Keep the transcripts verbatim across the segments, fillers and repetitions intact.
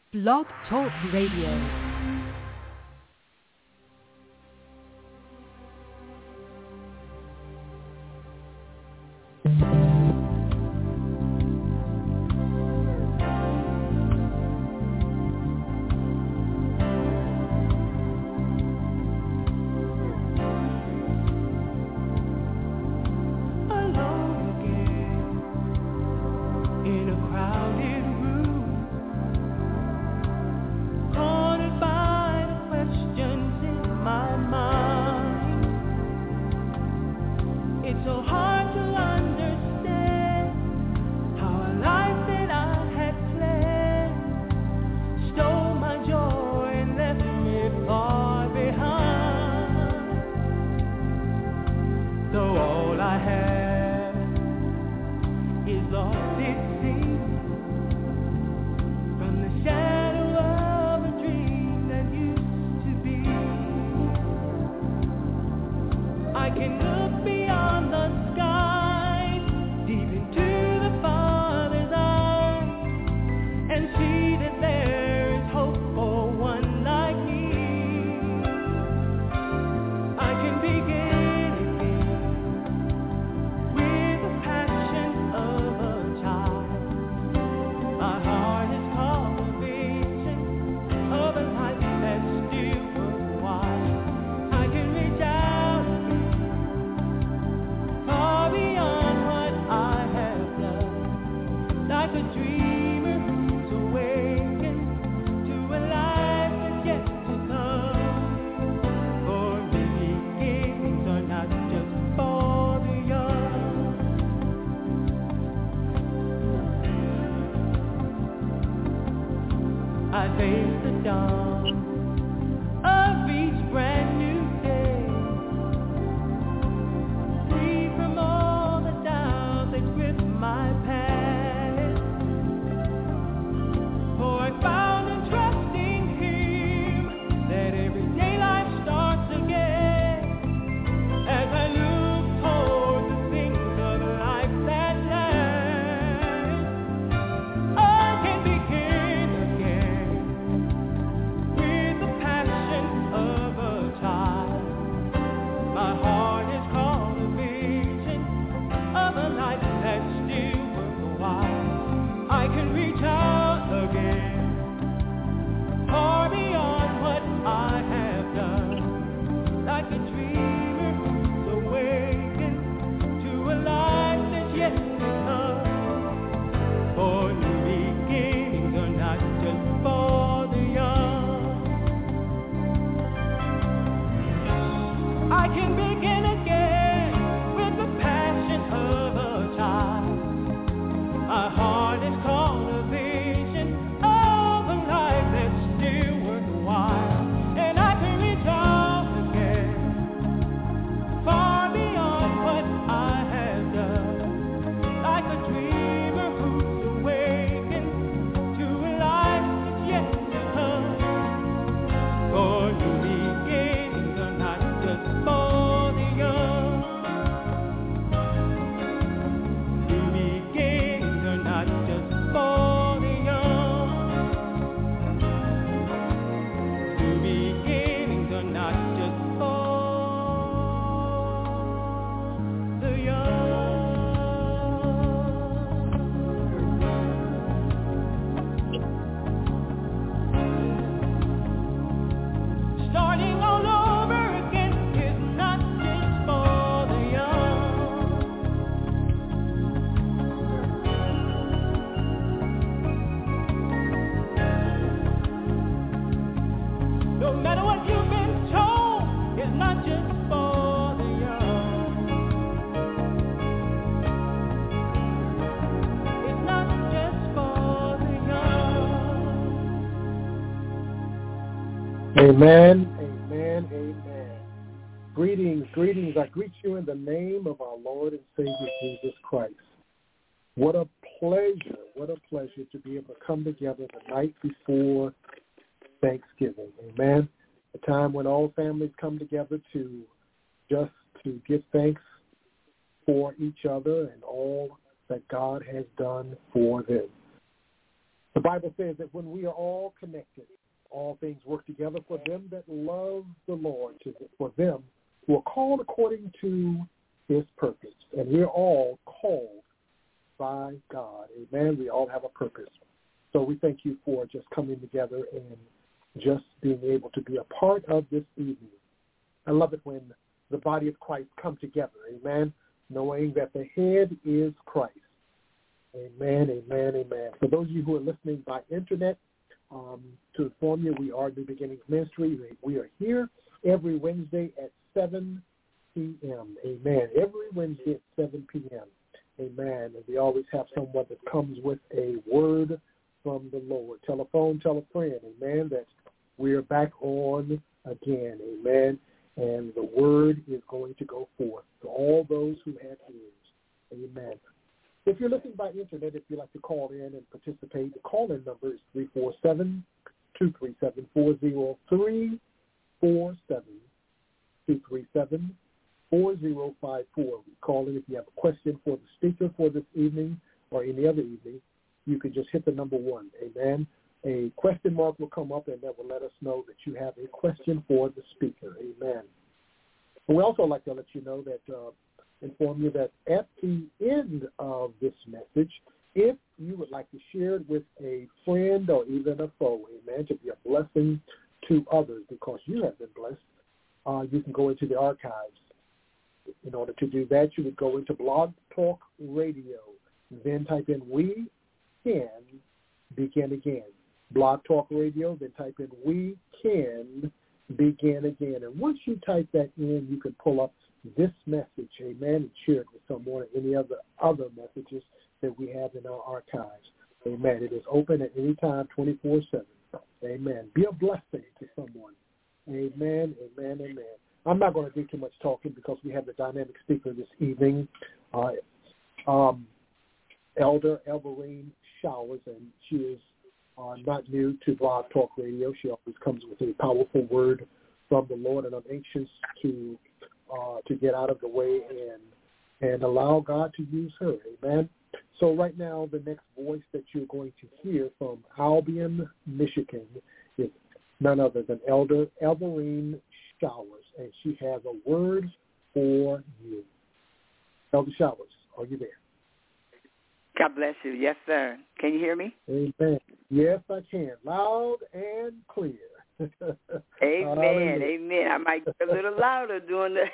Blog Talk Radio. Amen, amen, amen. Greetings, greetings. I greet you in the name of our Lord and Savior Jesus Christ. What a pleasure, what a pleasure to be able to come together the night before Thanksgiving. Amen. A time when all families come together to just to give thanks for each other and all that God has done for them. The Bible says that when we are all connected, all things work together for them that love the Lord, to, for them who are called according to his purpose. And we're all called by God. Amen. We all have a purpose. So we thank you for just coming together and just being able to be a part of this evening. I love it when the body of Christ come together. Amen. Knowing that the head is Christ. Amen, amen, amen. For those of you who are listening by internet, um, to inform you, we are New Beginnings Ministry. We are here every Wednesday at seven p.m. Amen. Every Wednesday at seven p.m. Amen. And we always have someone that comes with a word from the Lord. Tell a phone, tell a friend. Amen. That we are back on again. Amen. And the word is going to go forth to all those who have ears. Amen. If you're listening by internet, if you'd like to call in and participate, the call-in number is three four seven, two three seven, four zero three four seven, two three seven, four zero five four. We call in if you have a question for the speaker for this evening or any other evening. You can just hit the number one. Amen. A question mark will come up, and that will let us know that you have a question for the speaker. Amen. And we also like to let you know that uh, inform you that at the end of this message, if you would like to share it with a friend or even a foe, amen, to be a blessing to others because you have been blessed, uh, you can go into the archives. In order to do that, you would go into Blog Talk Radio, then type in We Can Begin Again. Blog Talk Radio, then type in We Can Begin Again. And once you type that in, you can pull up this message, amen, and share it with someone or any other other messages that we have in our archives. Amen. It is open at any time, twenty-four seven. Amen. Be a blessing to someone. Amen, amen, amen. I'm not going to do too much talking because we have the dynamic speaker this evening, uh, um, Elder Elverine Showers, and she is uh, not new to Blog Talk Radio. She always comes with a powerful word from the Lord, and I'm anxious to Uh, to get out of the way and and allow God to use her. Amen. So right now, the next voice that you're going to hear from Albion, Michigan is none other than Elder Elverine Showers, and she has a word for you. Elder Showers, are you there? God bless you. Yes, sir. Can you hear me? Amen. Yes, I can. Loud and clear. Amen, amen. I might get a little louder doing the,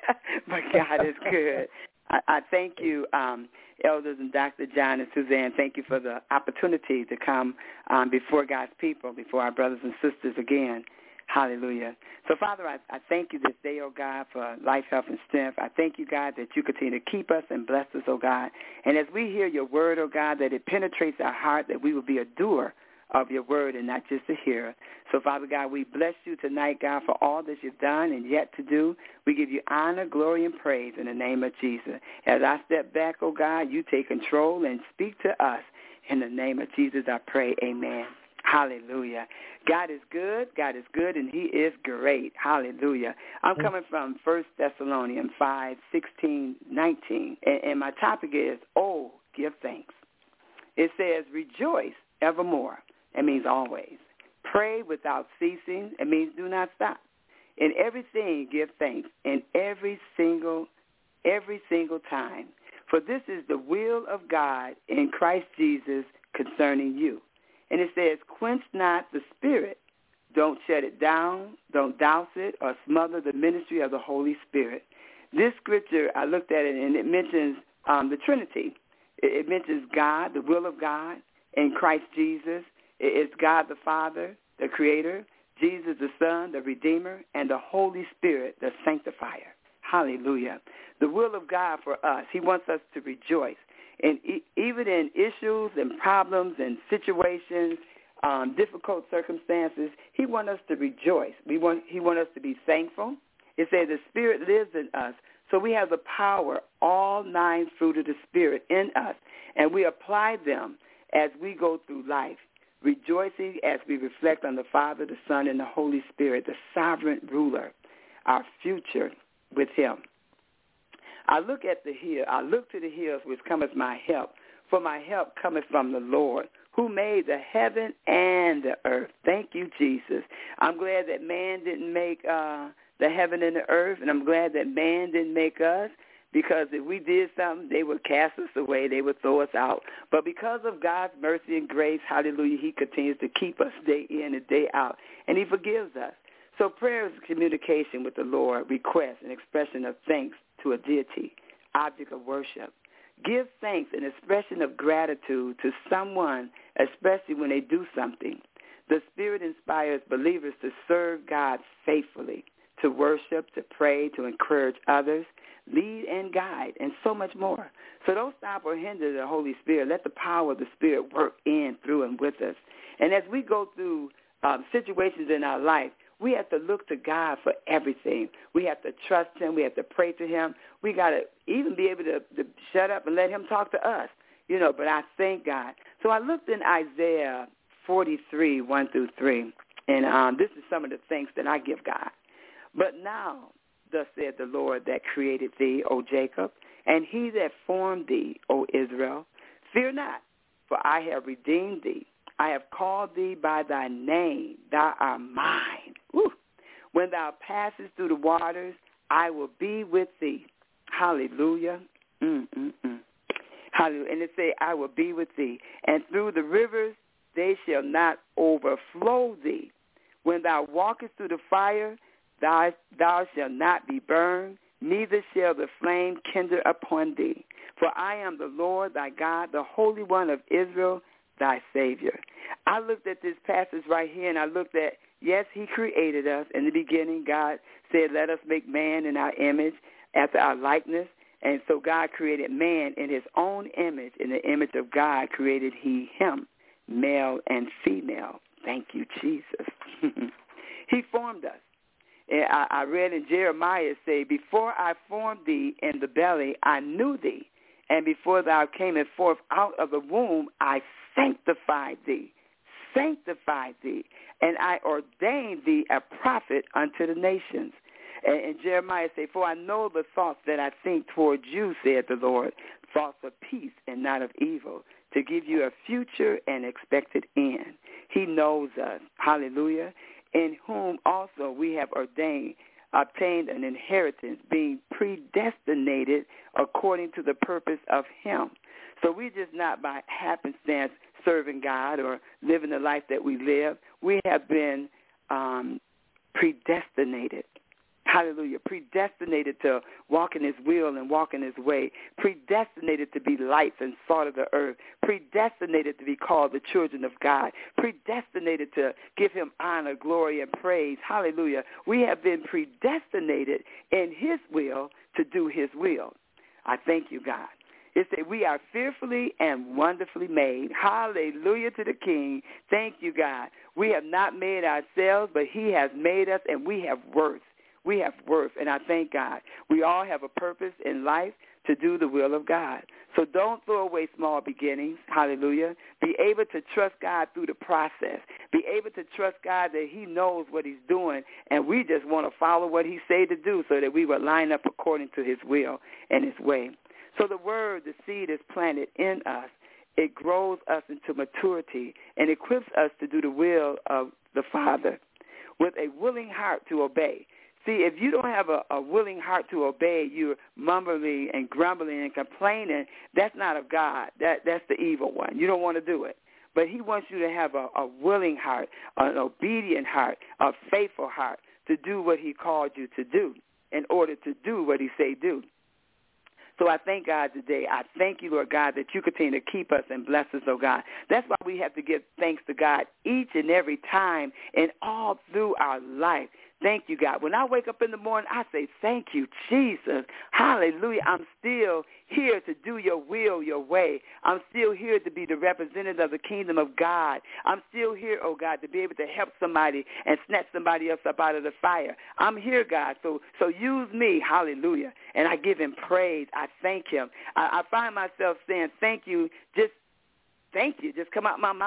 but God is good. I, I thank you, um, elders and Doctor John and Suzanne. Thank you for the opportunity to come um, before God's people, before our brothers and sisters again. Hallelujah. So, Father, I, I thank you this day, oh God, for life, health, and strength. I thank you, God, that you continue to keep us and bless us, oh God. And as we hear your word, oh God, that it penetrates our heart, that we will be a doer of your word and not just a hearer. So, Father God, we bless you tonight, God, for all that you've done and yet to do. We give you honor, glory, and praise in the name of Jesus. As I step back, oh God, you take control and speak to us. In the name of Jesus, I pray, amen. Hallelujah. God is good, God is good, and he is great. Hallelujah. I'm coming from First Thessalonians five, sixteen, nineteen, and, and my topic is, oh, give thanks. It says, rejoice evermore. That means always. Pray without ceasing. It means do not stop. In everything, give thanks. In every single, every single time. For this is the will of God in Christ Jesus concerning you. And it says, quench not the spirit. Don't shut it down. Don't douse it or smother the ministry of the Holy Spirit. This scripture, I looked at it, and it mentions um, the Trinity. It, it mentions God, the will of God in Christ Jesus. It's God the Father, the Creator, Jesus the Son, the Redeemer, and the Holy Spirit, the Sanctifier. Hallelujah. The will of God for us, he wants us to rejoice. And e- even in issues and problems and situations, um, difficult circumstances, he wants us to rejoice. We want, he wants us to be thankful. It says the Spirit lives in us, so we have the power, all nine fruit of the Spirit in us, and we apply them as we go through life, rejoicing as we reflect on the Father, the Son, and the Holy Spirit, the sovereign ruler, our future with him. I look at the hill, I look to the hills which cometh my help, for my help cometh from the Lord, who made the heaven and the earth. Thank you, Jesus. I'm glad that man didn't make uh, the heaven and the earth, and I'm glad that man didn't make us, because if we did something, they would cast us away. They would throw us out. But because of God's mercy and grace, hallelujah, he continues to keep us day in and day out, and he forgives us. So prayer is communication with the Lord, request, and expression of thanks to a deity, object of worship. Give thanks, an expression of gratitude to someone, especially when they do something. The Spirit inspires believers to serve God faithfully, to worship, to pray, to encourage others, lead and guide, and so much more. So don't stop or hinder the Holy Spirit. Let the power of the Spirit work in, through, and with us. And as we go through um, situations in our life, we have to look to God for everything. We have to trust him. We have to pray to him. We got to even be able to, to shut up and let him talk to us, you know, but I thank God. So I looked in Isaiah forty-three, one through three, and um, this is some of the thanks that I give God. But now, thus said the Lord that created thee, O Jacob, and he that formed thee, O Israel, fear not, for I have redeemed thee. I have called thee by thy name. Thou art mine. Woo. When thou passest through the waters, I will be with thee. Hallelujah. Mm-mm-mm. Hallelujah. And it say, I will be with thee. And through the rivers, they shall not overflow thee. When thou walkest through the fire, thou, thou shalt not be burned, neither shall the flame kindle upon thee. For I am the Lord thy God, the Holy One of Israel, thy Savior. I looked at this passage right here, and I looked at, yes, he created us. In the beginning, God said, let us make man in our image, after our likeness. And so God created man in his own image. In the image of God created he him, male and female. Thank you, Jesus. He formed us. And I, I read in Jeremiah, say, before I formed thee in the belly, I knew thee. And before thou camest forth out of the womb, I sanctified thee, sanctified thee, and I ordained thee a prophet unto the nations. And, and Jeremiah say, for I know the thoughts that I think toward you, said the Lord, thoughts of peace and not of evil, to give you a future and expected end. He knows us, hallelujah, in whom also we have ordained, obtained an inheritance, being predestinated according to the purpose of him. So we just not by happenstance serving God or living the life that we live. We have been um, predestinated. Hallelujah. Predestinated to walk in his will and walk in his way. Predestinated to be lights and salt of the earth. Predestinated to be called the children of God. Predestinated to give him honor, glory, and praise. Hallelujah. We have been predestinated in his will to do his will. I thank you, God. It said we are fearfully and wonderfully made. Hallelujah to the King. Thank you, God. We have not made ourselves, but he has made us, and we have worth. We have worth, and I thank God. We all have a purpose in life to do the will of God. So don't throw away small beginnings. Hallelujah. Be able to trust God through the process. Be able to trust God that he knows what he's doing, and we just want to follow what he say to do so that we will line up according to his will and his way. So the word, the seed is planted in us. It grows us into maturity and equips us to do the will of the Father with a willing heart to obey. See, if you don't have a, a willing heart to obey, you're mumbling and grumbling and complaining, that's not of God. That That's the evil one. You don't want to do it. But he wants you to have a, a willing heart, an obedient heart, a faithful heart to do what he called you to do in order to do what he say do. So I thank God today. I thank you, Lord God, that you continue to keep us and bless us, oh God. That's why we have to give thanks to God each and every time and all through our life. Thank you, God. When I wake up in the morning, I say, thank you, Jesus. Hallelujah. I'm still here to do your will, your way. I'm still here to be the representative of the kingdom of God. I'm still here, oh God, to be able to help somebody and snatch somebody else up out of the fire. I'm here, God. So so use me. Hallelujah. And I give him praise. I thank him. I, I find myself saying thank you, just thank you, just come out my mouth.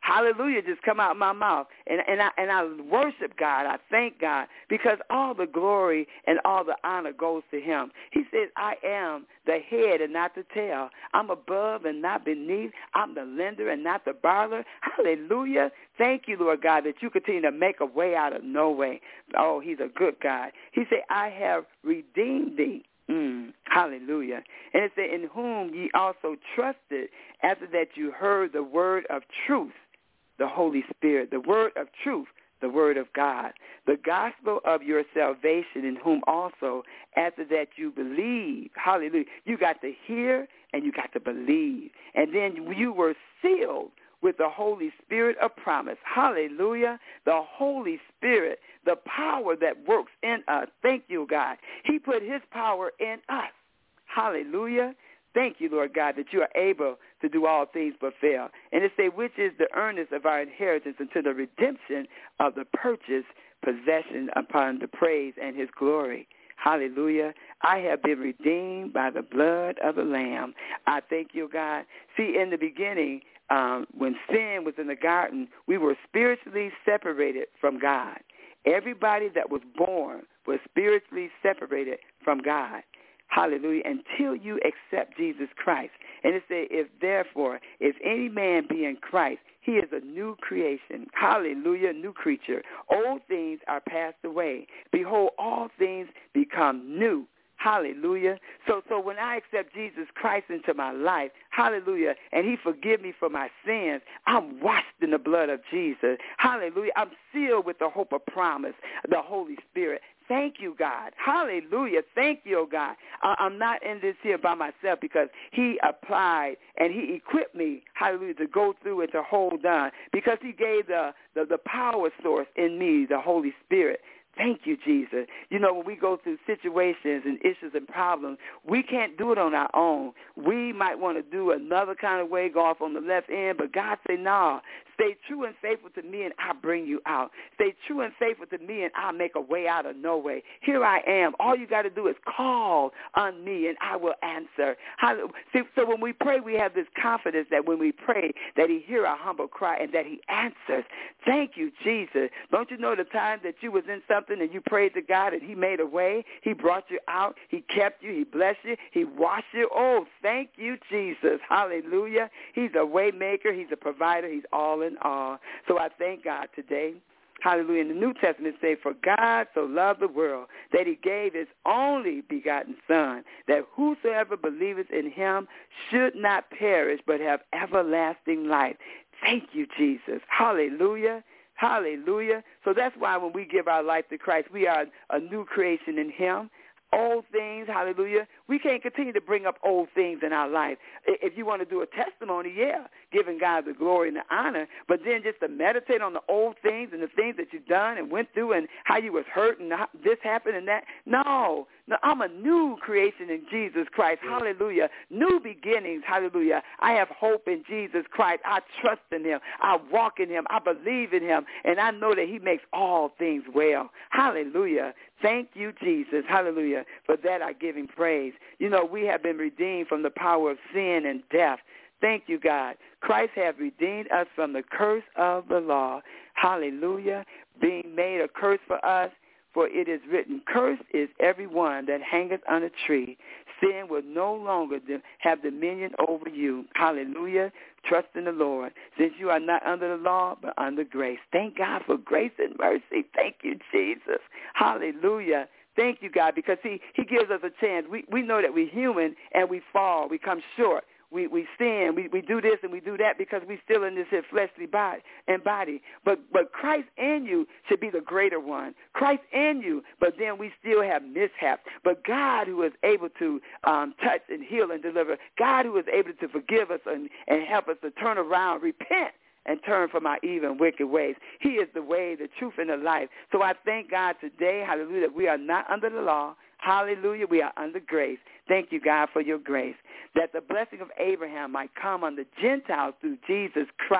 hallelujah just come out of my mouth. And, and, I, and I worship God. I thank God because all the glory and all the honor goes to him. He says, I am the head and not the tail. I'm above and not beneath. I'm the lender and not the borrower. Hallelujah. Thank you, Lord God, that you continue to make a way out of no way. Oh, he's a good God. He said, I have redeemed thee. Mm, hallelujah. And it said, in whom ye also trusted, after that you heard the word of truth, the Holy Spirit, the word of truth, the word of God, the gospel of your salvation, in whom also, after that you believe, hallelujah, you got to hear and you got to believe. And then you were sealed with the Holy Spirit of promise. Hallelujah. The Holy Spirit, the power that works in us. Thank you, God. He put his power in us. Hallelujah. Thank you, Lord God, that you are able to do all things but fail. And it say, which is the earnest of our inheritance unto the redemption of the purchased possession upon the praise and his glory. Hallelujah. I have been redeemed by the blood of the Lamb. I thank you, God. See, in the beginning, um, when sin was in the garden, we were spiritually separated from God. Everybody that was born was spiritually separated from God. Hallelujah. Until you accept Jesus Christ. And it says, if therefore, if any man be in Christ, he is a new creation. Hallelujah, new creature. Old things are passed away. Behold, all things become new. Hallelujah. So so when I accept Jesus Christ into my life, hallelujah, and he forgive me for my sins, I'm washed in the blood of Jesus. Hallelujah. I'm sealed with the hope of promise, the Holy Spirit. Thank you, God. Hallelujah. Thank you, oh God. I'm not in this here by myself because he applied and he equipped me, hallelujah, to go through and to hold on because he gave the, the, the power source in me, the Holy Spirit. Thank you, Jesus. You know, when we go through situations and issues and problems, we can't do it on our own. We might want to do another kind of way, go off on the left end, but God said, no, stay true and faithful to me and I'll bring you out. Stay true and faithful to me and I'll make a way out of no way. Here I am. All you got to do is call on me and I will answer. See, so when we pray, we have this confidence that when we pray, that he hear our humble cry and that he answers. Thank you, Jesus. Don't you know the time that you was in something and you prayed to God and he made a way? He brought you out. He kept you. He blessed you. He washed you. Oh, thank you, Jesus. Hallelujah. He's a way maker. He's a provider. He's all in all. So I thank God today. Hallelujah. In the New Testament say, for God so loved the world that he gave his only begotten Son, that whosoever believeth in him should not perish but have everlasting life. Thank you, Jesus. Hallelujah. Hallelujah. So that's why when we give our life to Christ, we are a new creation in him. Old things, hallelujah. We can't continue to bring up old things in our life. If you want to do a testimony, yeah, giving God the glory and the honor, but then just to meditate on the old things and the things that you've done and went through and how you was hurt and how this happened and that. No, no, I'm a new creation in Jesus Christ. Hallelujah. New beginnings. Hallelujah. I have hope in Jesus Christ. I trust in him. I walk in him. I believe in him. And I know that he makes all things well. Hallelujah. Thank you, Jesus. Hallelujah. For that I give him praise. You know, we have been redeemed from the power of sin and death. Thank you, God. Christ has redeemed us from the curse of the law. Hallelujah. Being made a curse for us. For it is written, cursed is every one that hangeth on a tree. Sin will no longer have dominion over you. Hallelujah. Trust in the Lord. Since you are not under the law, but under grace. Thank God for grace and mercy. Thank you, Jesus. Hallelujah. Thank you, God, because he, he gives us a chance. We, we know that we're human and we fall. We come short. We we sin, we, we do this and we do that because we still in this here fleshly body and body. But but Christ in you should be the greater one. Christ in you, but then we still have mishaps. But God who is able to um, touch and heal and deliver, God who is able to forgive us and, and help us to turn around, repent, and turn from our evil and wicked ways. He is the way, the truth, and the life. So I thank God today, hallelujah, that we are not under the law. Hallelujah, we are under grace. Thank you, God, for your grace. That the blessing of Abraham might come on the Gentiles through Jesus Christ.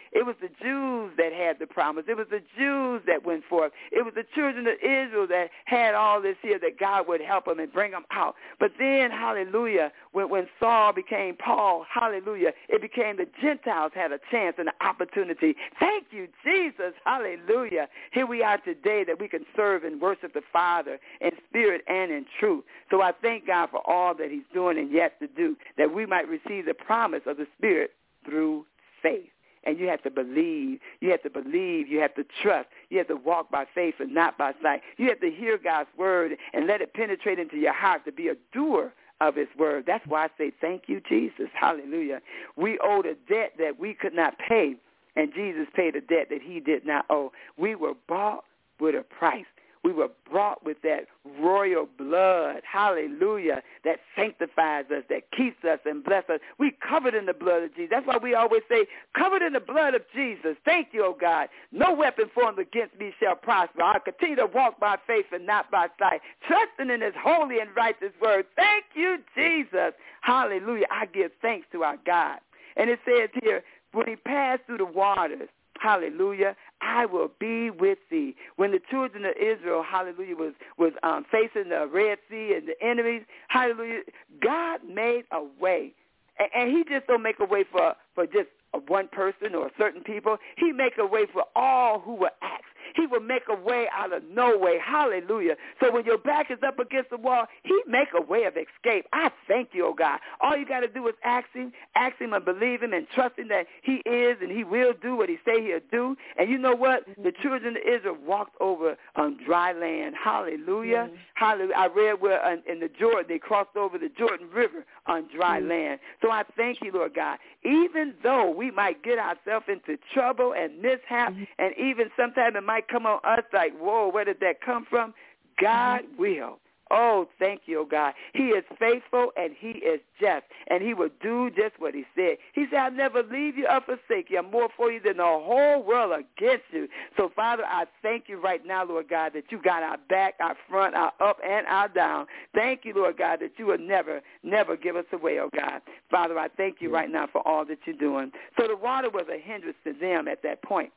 It was the Jews that had the promise. It was the Jews that went forth. It was the children of Israel that had all this here, that God would help them and bring them out. But then, hallelujah, when, when Saul became Paul, hallelujah, it became the Gentiles had a chance and an opportunity. Thank you, Jesus, hallelujah. Here we are today that we can serve and worship the Father in spirit and in truth. So I thank God for all that he's doing and yet to do, that we might receive the promise of the Spirit through faith. And you have to believe. You have to believe. You have to trust. You have to walk by faith and not by sight. You have to hear God's word and let it penetrate into your heart to be a doer of his word. That's why I say thank you, Jesus. Hallelujah. We owed a debt that we could not pay, and Jesus paid a debt that he did not owe. We were bought with a price. We were brought with that royal blood, hallelujah, that sanctifies us, that keeps us and blesses us. We covered in the blood of Jesus. That's why we always say, covered in the blood of Jesus. Thank you, oh God. No weapon formed against me shall prosper. I'll continue to walk by faith and not by sight, trusting in his holy and righteous word. Thank you, Jesus. Hallelujah. I give thanks to our God. And it says here, when he passed through the waters, hallelujah, I will be with thee. When the children of Israel, hallelujah, was, was um, facing the Red Sea and the enemies, hallelujah, God made a way. And, and he just don't make a way for, for just one person or certain people. He make a way for all who were asked. He will make a way out of no way. Hallelujah. So when your back is up against the wall, he make a way of escape. I thank you, oh God. All you got to do is ask him, ask him and believe him and trust him that he is and he will do what he say he'll do. And you know what? The children of Israel walked over on dry land. Hallelujah. Mm-hmm. Hallelujah. I read where uh, in the Jordan, they crossed over the Jordan River on dry mm-hmm. land. So I thank you, Lord God. Even though we might get ourselves into trouble and mishap, mm-hmm. and even sometimes it might come on us like, whoa, where did that come from? God mm-hmm. will. Oh, thank you, oh God. He is faithful and he is just, and he will do just what he said. He said, I'll never leave you or forsake you. I'm more for you than the whole world against you. So, Father, I thank you right now, Lord God, that you got our back, our front, our up, and our down. Thank you, Lord God, that you will never, never give us away, oh God. Father, I thank you right now for all that you're doing. So the water was a hindrance to them at that point,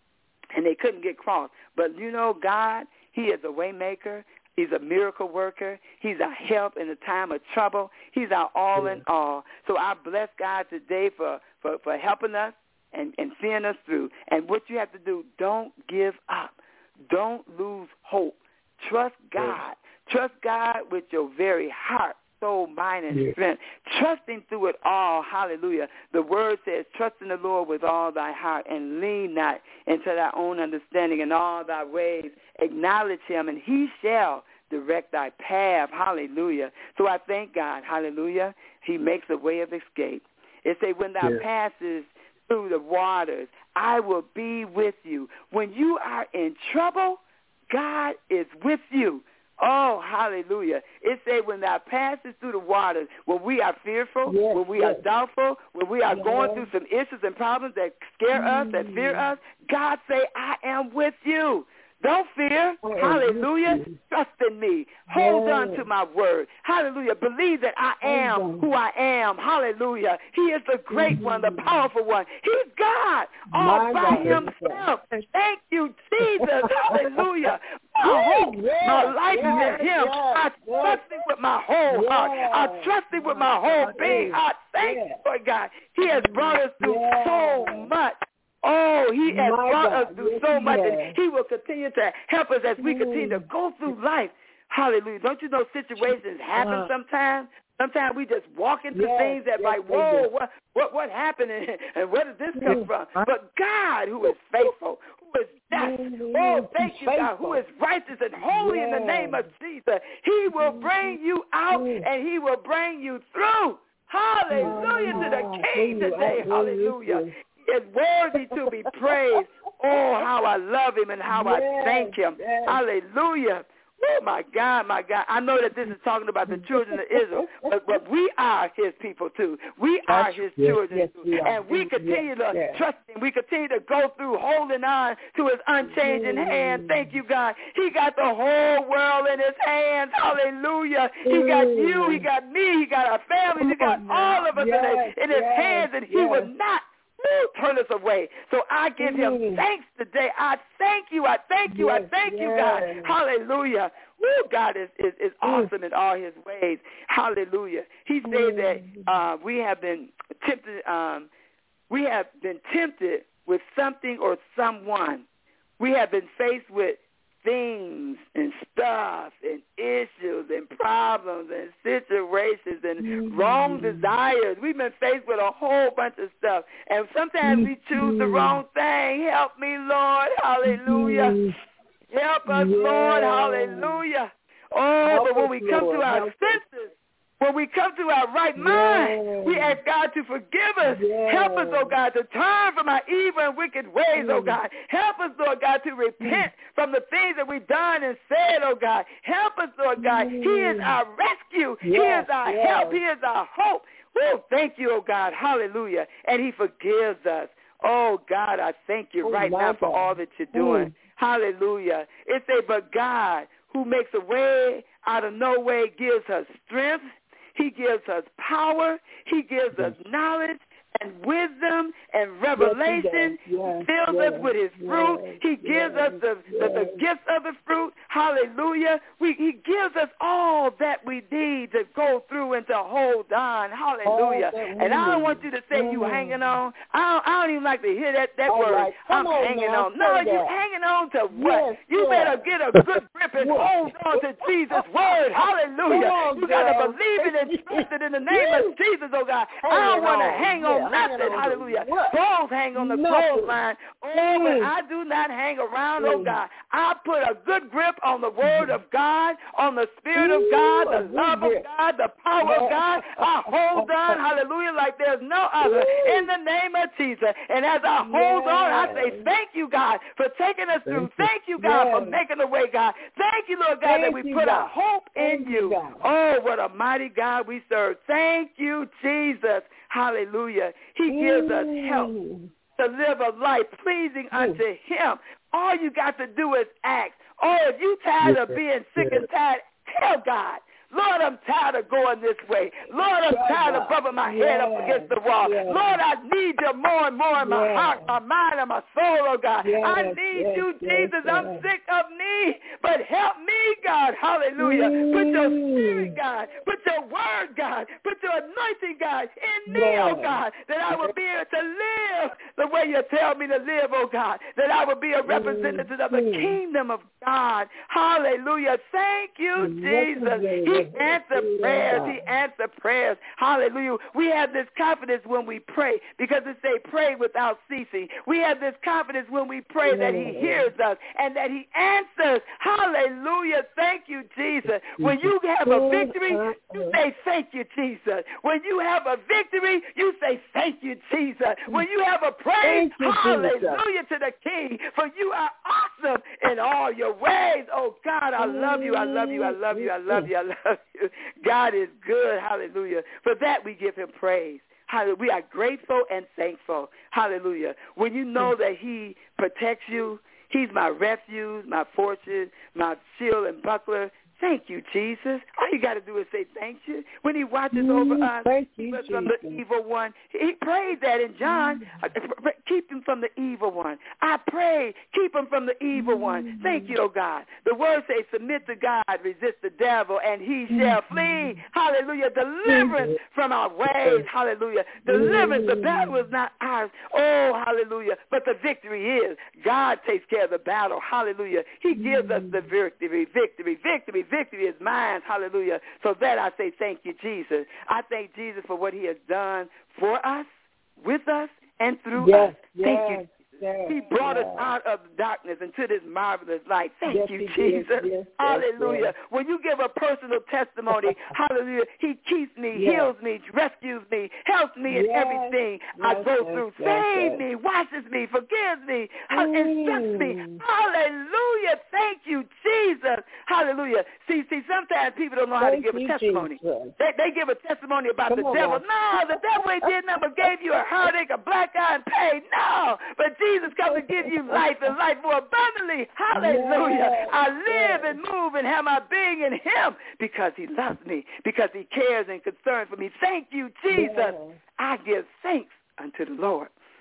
and they couldn't get across. But, you know, God, he is a way maker. He's a miracle worker. He's our help in a time of trouble. He's our all in all. So I bless God today for, for, for helping us and, and seeing us through. And what you have to do, don't give up. Don't lose hope. Trust God. Trust God with your very heart, soul, mind, and yeah. strength. Trust him through it all. Hallelujah. The word says, trust in the Lord with all thy heart and lean not into thy own understanding. In all thy ways acknowledge him, and he shall direct thy path. Hallelujah. So I thank God. Hallelujah. He makes a way of escape. It say, when thou yeah. passes through the waters, I will be with you. When you are in trouble, God is with you. Oh, hallelujah. It say when thou passes through the waters, when we are fearful, yes, when we yes. are doubtful, when we are yes. going through some issues and problems that scare mm. us, that fear us, God say, I am with you. Don't fear. Oh, hallelujah. Trust in me. Hold yes. on to my word. Hallelujah. Believe that I am oh, who I am. Hallelujah. He is the great mm-hmm. one, the powerful one. He's God all my by God. himself. Thank you, Jesus. Hallelujah. My hope, yes. my life yes. is in him. Yes. I trust him with my whole yes. heart. I trust him with my whole being. I thank yes. you, Lord God. He has brought us through yes. so much. Oh, he has My brought God. us through yes, so much, and he will continue to help us as we continue to go through life. Hallelujah. Don't you know situations happen uh, sometimes? Sometimes we just walk into yes, things that yes, like, whoa, what, what what happened, and, and where did this come from? But God, who is faithful, who is just, oh, thank you, God, who is righteous and holy yes. in the name of Jesus, he will bring you out, and he will bring you through. Hallelujah to the King today. Hallelujah. Is worthy to be praised. Oh, how I love him and how yes, I thank him. Yes. Hallelujah. Oh, my God, my God. I know that this is talking about the children of Israel, but, but we are his people, too. We are his yes, children, yes, too. We and we continue yes, to yes. trust him. We continue to go through holding on to his unchanging mm. hand. Thank you, God. He got the whole world in his hands. Hallelujah. He mm. got you. He got me. He got our families. He got all of us yes, in, his, in his yes, hands, and he yes. will not Woo, turn us away. So I give Mm. him thanks today. I thank you. I thank you. Yes, I thank yes. you, God. Hallelujah. Woo, God is, is, is Mm. awesome in all his ways. Hallelujah. He said Mm. that uh, we have been tempted, um, we have been tempted with something or someone. We have been faced with things and stuff and issues and problems and situations and mm-hmm. wrong desires. We've been faced with a whole bunch of stuff. And sometimes we choose the wrong thing. Help me, Lord. Hallelujah. Mm-hmm. Help us, Yeah. Lord. Hallelujah. Oh, Help but when us, we come Lord. to our Help senses, when we come to our right Yeah. mind, we ask God to forgive us. Yeah. Help us, oh God, to turn from our evil and wicked ways, oh God. Help us, Lord God, to repent from the things that we've done and said, oh God. Help us, Lord God. He is our rescue. He Yes, is our yes. help. He is our hope. Oh, thank you, oh God. Hallelujah. And he forgives us. Oh, God, I thank you Oh, right my now for God. all that you're doing. Mm. Hallelujah. It say, but God, who makes a way out of no way, gives us strength. He gives us power. He gives us knowledge and wisdom and revelation. Yes, yes, fills yes, us with his fruit. yes, he gives yes, us the, yes. the, the gifts of the fruit. Hallelujah. We, he gives us all that we need to go through and to hold on. Hallelujah. And I don't want you to say mm. you hanging on. I don't, I don't even like to hear that, that all word. right. I'm on hanging now, on. No, that. you hanging on to what? Yes, you yes. better get a good grip and hold on to Jesus' word. Hallelujah. On, you got to girl. believe it and trust it in the name of Jesus, oh God. Hang I don't want to on. hang Yeah, on nothing. on Hallelujah. what? Clothes hang on the Nothing. clothesline. Oh, Mm. but I do not hang around, oh Mm. God. I put a good grip on the word of God, on the spirit Ooh, of God, a the good love grip. of God, the power of God. I hold on, hallelujah, like there's no other Ooh. in the name of Jesus. And as I hold Yes. on, I say thank you, God, for taking us through. Thank you, God, Yes. for making a way, God. Thank you, Lord God, Thank that we you, put God. our hope Thank in you, you. God. Oh, what a mighty God we serve. Thank you, Jesus. Hallelujah. He gives us help to live a life pleasing unto him. All you got to do is act. Oh, if you tired of being sick and tired, tell God, Lord, I'm tired of going this way. Lord, I'm tired of bumping my head yes. up against the wall. Yes. Lord, I need you more and more in my yes. heart, my mind, and my soul, oh God. Yes. I need yes. you, yes. Jesus. Yes. I'm sick of me, but help me, God. Hallelujah. Mm. Put your spirit, God. Put your word, God. Put your anointing, God, in me, yes. oh God, that I will be able to live the way you tell me to live, oh God, that I will be a representative mm. of the mm. kingdom of God. Hallelujah. Thank you, Jesus. He answered prayers. He answered prayers. Hallelujah. We have this confidence when we pray because it say pray without ceasing. We have this confidence when we pray that he hears us and that he answers. Hallelujah. Thank you, Jesus. When you have a victory, you say thank you, Jesus. When you have a victory, you say thank you, Jesus. When you have a praise, you, hallelujah to the King, for you are awesome in all your ways. Oh, God, I love you. I love you. I love you. I love you. I love you. God is good. Hallelujah. For that, we give him praise. Hallelujah. We are grateful and thankful. Hallelujah. When you know that he protects you, he's my refuge, my fortress, my shield and buckler. Thank you, Jesus. All you got to do is say thank you. When he watches mm, over us, keep us from the evil one. He prayed that in John. Mm. Keep him from the evil one. I pray, keep him from the evil mm. one. Thank you, oh God. The word says, submit to God, resist the devil, and he mm. shall flee. Hallelujah. Deliverance mm. from our ways. Hallelujah. Deliverance. The battle is not ours. Oh, hallelujah. But the victory is. God takes care of the battle. Hallelujah. He gives us the victory, victory, victory. Victory is mine, hallelujah. So that I say thank you, Jesus. I thank Jesus for what he has done for us, with us, and through yes, us. Thank yes, you. Yes, he brought yes. us out of darkness into this marvelous light. Thank yes, you, he Jesus. Yes, hallelujah. Yes, yes. When you give a personal testimony, hallelujah, he keeps me, yes. heals me, rescues me, helps me yes. in everything yes, I go yes, through, yes, saves yes. me, washes me, forgives me, mm. instructs me. Hallelujah. Thank you, Jesus. Hallelujah. See, see, sometimes people don't know how Thank to give you, a testimony. They, they give a testimony about Come the on, devil. now. No, the devil ain't did nothing but gave you a heartache, a black eye, and pain. No, but Jesus comes to give you life and life more abundantly. Hallelujah. Yes, I live yes. and move and have my being in him because he loves me, because he cares and concerns for me. Thank you, Jesus. Yes. I give thanks unto the Lord.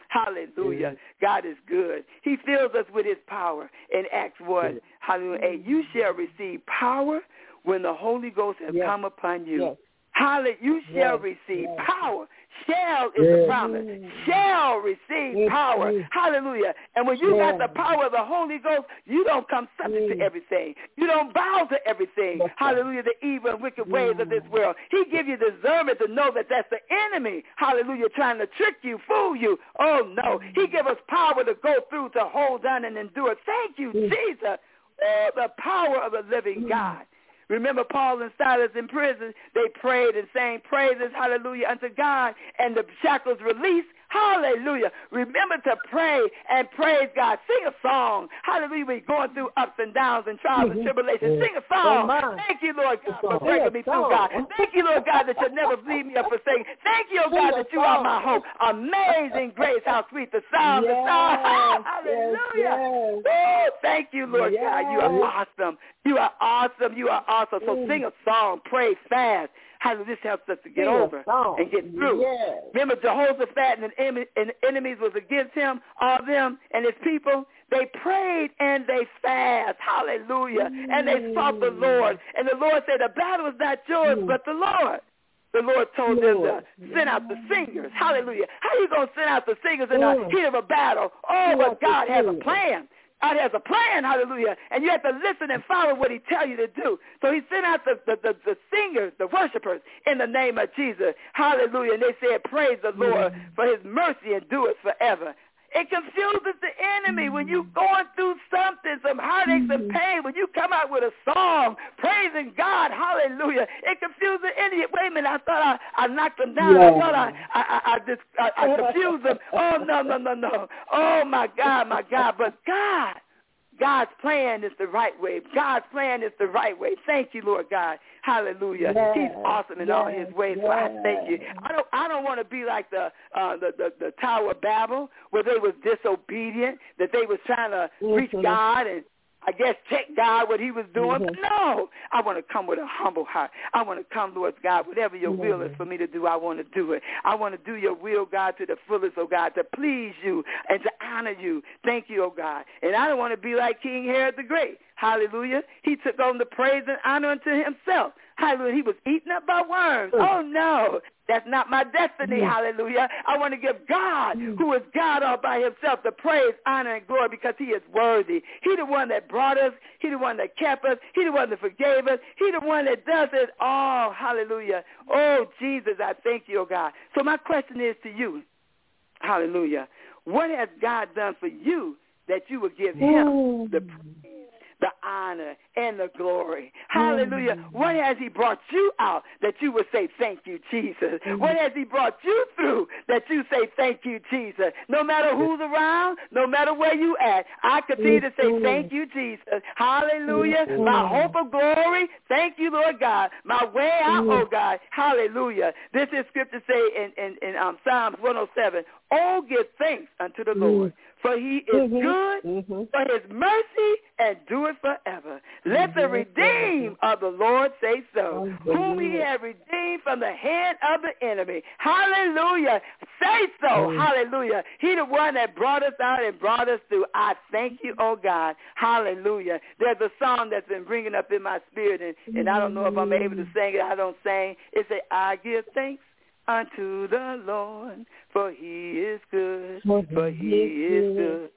Hallelujah. God is good. He fills us with his power. In Acts one, hallelujah, eight, you shall receive power when the Holy Ghost has yes. come upon you. Yes. Hallelujah. You shall yes. receive yes. power. Shall is yes. the promise. Shall receive yes. power. Yes. Hallelujah. And when you yes. got the power of the Holy Ghost, you don't come subject yes. to everything. You don't bow to everything. Yes. Hallelujah. The evil and wicked yes. ways of this world. He give you discernment to know that that's the enemy. Hallelujah. Trying to trick you, fool you. Oh, no. He give us power to go through, to hold on and endure. Thank you, yes. Jesus. Oh, the power of the living yes. God. Remember Paul and Silas in prison, they prayed and sang praises, hallelujah, unto God, and the shackles released. Hallelujah. Remember to pray and praise God. Sing a song. Hallelujah. We're going through ups and downs and trials and tribulations. Sing a song. Thank you, Lord God, for bringing me through, God. Thank you, Lord God, that you'll never leave me or forsake. Thank you, oh God, that you are my hope. Amazing grace, how sweet the sound. Yes, the sound. Hallelujah. Yes, yes. Oh, thank you, Lord yes. God. You are awesome. You are awesome. You are awesome. So sing a song. Pray fast. Hallelujah. This helps us to get over and get through. Yes. Remember, Jehoshaphat and the and enemies was against him, all them and his people. They prayed and they fast. Hallelujah. Mm. And they sought the Lord. And the Lord said, the battle is not yours, mm. but the Lord. The Lord told Lord. them to send out the singers. Hallelujah. How are you going to send out the singers in mm. the heat of a battle? Oh, but God has a plan. God has a plan, hallelujah, and you have to listen and follow what he tells you to do. So he sent out the, the, the, the singers, the worshipers, in the name of Jesus, hallelujah, and they said, praise the Lord for his mercy endures forever. It confuses the enemy when you're going through something, some heartaches and pain. When you come out with a song, praising God, hallelujah, it confuses the enemy. Wait a minute, I thought I, I knocked them down. Yeah. I thought I, I, I, I, just, I, I confused them. Oh, no, no, no, no. Oh, my God, my God. But God, God's plan is the right way. God's plan is the right way. Thank you, Lord God. Hallelujah. Yes, He's awesome in yes, all his ways. Yes. So I thank you. I don't I don't want to be like the, uh, the, the the Tower of Babel where they was disobedient, that they was trying to mm-hmm. reach God and I guess check God what he was doing. Mm-hmm. No, I want to come with a humble heart. I want to come, Lord God, whatever your mm-hmm. will is for me to do, I want to do it. I want to do your will, God, to the fullest, oh God, to please you and to honor you. Thank you, oh God. And I don't want to be like King Herod the Great. Hallelujah. He took on the praise and honor unto himself. Hallelujah. He was eaten up by worms. Oh, no. That's not my destiny. Mm. Hallelujah. I want to give God, mm. who is God all by himself, the praise, honor, and glory because he is worthy. He the one that brought us. He the one that kept us. He the one that forgave us. He the one that does it all. Hallelujah. Oh, Jesus, I thank you, oh God. So my question is to you. Hallelujah. What has God done for you that you would give him mm. the praise, the honor, and the glory? Hallelujah. Mm-hmm. What has he brought you out that you would say, thank you, Jesus? Mm-hmm. What has he brought you through that you say, thank you, Jesus? No matter who's around, no matter where you at, I continue to say, thank you, Jesus. Hallelujah. Mm-hmm. My hope of glory, thank you, Lord God. My way out, mm-hmm. oh God. Hallelujah. This is scripture say in, in, in um, Psalms one oh seven, oh, give thanks unto the mm-hmm. Lord, for he is mm-hmm. good, mm-hmm. for his mercy endureth forever. Let mm-hmm. the redeemed of the Lord say so, mm-hmm. whom he has redeemed from the hand of the enemy. Hallelujah. Say so. Mm-hmm. Hallelujah. He the one that brought us out and brought us through. I thank you, oh God. Hallelujah. There's a song that's been bringing up in my spirit, and, mm-hmm. and I don't know if I'm able to sing it. I don't sing. It say, I give thanks unto the Lord, for he is good, for he is good.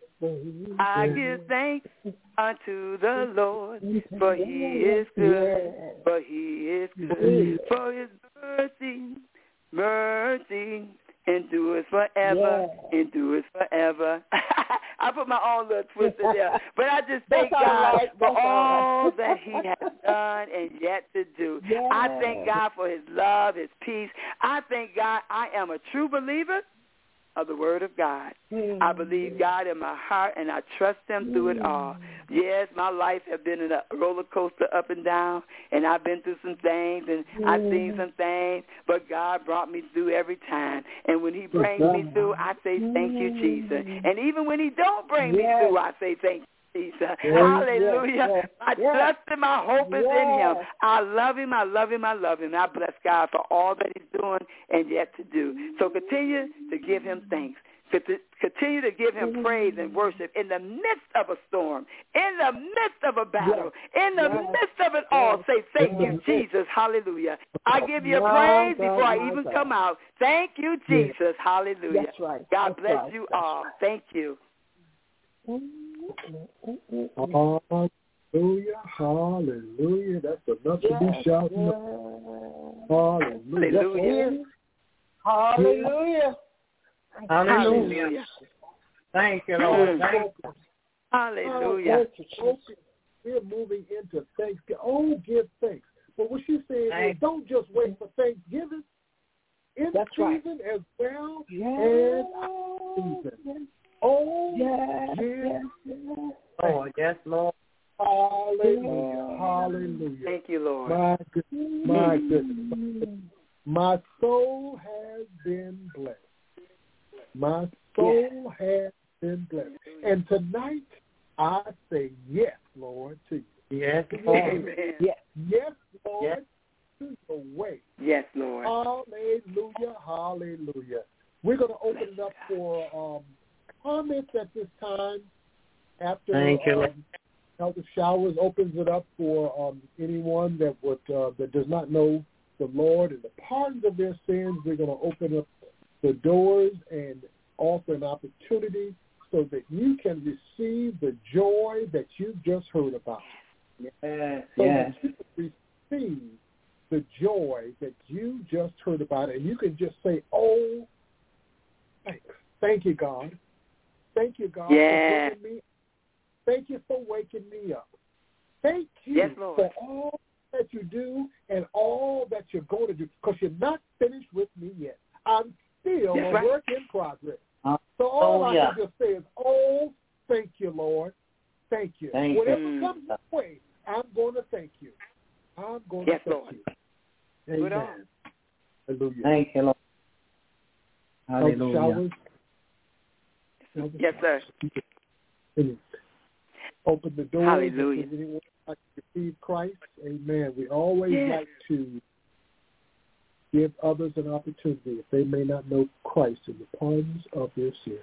I give thanks unto the Lord, for he is good, for he is good. For his mercy, mercy endures forever, endures forever. I put my own little twist in there. But I just thank God right. for all that he has done and yet to do. Yes. I thank God for his love, his peace. I thank God I am a true believer of the word of God. Mm. I believe God in my heart, and I trust him mm. through it all. Yes, my life has been in a roller coaster up and down, and I've been through some things, and mm. I've seen some things, but God brought me through every time. And when he brings me through, I say, thank you, Jesus. And even when he don't bring yes. me through, I say, thank you, Jesus. Yes, hallelujah. Yes, my yes. trust and my hope is yes. in him. I love him, I love him, I love him. I bless God for all that he's doing and yet to do. So continue to give him thanks. Continue to give him praise and worship in the midst of a storm, in the midst of a battle, in the midst of it all. Say, thank you, Jesus. Hallelujah. I give you praise before I even come out. Thank you, Jesus. Hallelujah. That's right. God That's bless right. you That's all. right. Thank you. Hallelujah. Hallelujah. That's enough to Yes, be shouting. yes. Hallelujah. Hallelujah. Hallelujah. Hallelujah. Thank you, Lord. Thank you. Hallelujah. Oh, we're moving into Thanksgiving. Oh, give thanks. But what she's saying is don't just wait for Thanksgiving. In That's season right. as well Yes. as out of season. Oh, yes. yes. Yes. Oh, yes, Lord. Hallelujah. Hallelujah. Thank you, Lord. My goodness. My goodness. My soul has been blessed. My soul has been blessed. And tonight, I say yes, Lord, to you. Yes, Lord. Amen. Yes, yes Lord, yes. to your way. Yes, Lord. Hallelujah, hallelujah. We're going to open it up for um, comments at this time. After Thank you. Um, Elder Showers opens it up for um, anyone that would uh, that does not know the Lord and the pardon of their sins. We're going to open up the doors and offer an opportunity so that you can receive the joy that you've just heard about. Yes, so yes. that you can receive the joy that you just heard about, and you can just say, oh, thanks. Thank you, God. Thank you, God, yeah. for bringing me. Thank you for waking me up. Thank you yes, Lord. for all that you do and all that you're going to do, because you're not finished with me yet. I'm still That's a right. work in progress. Uh, so all oh, I yeah. can just say is, oh, thank you, Lord. Thank you. Thank Whatever you. comes my way, I'm going to thank you. I'm going yes, to thank Lord. you. Good Amen. on. Hallelujah. Thank you, Lord. Hallelujah. Showers. Showers. Yes, sir. Open the door. Hallelujah. If anyone would like to receive Christ, amen. We always yes. like to give others an opportunity if they may not know Christ in the pardons of their sins.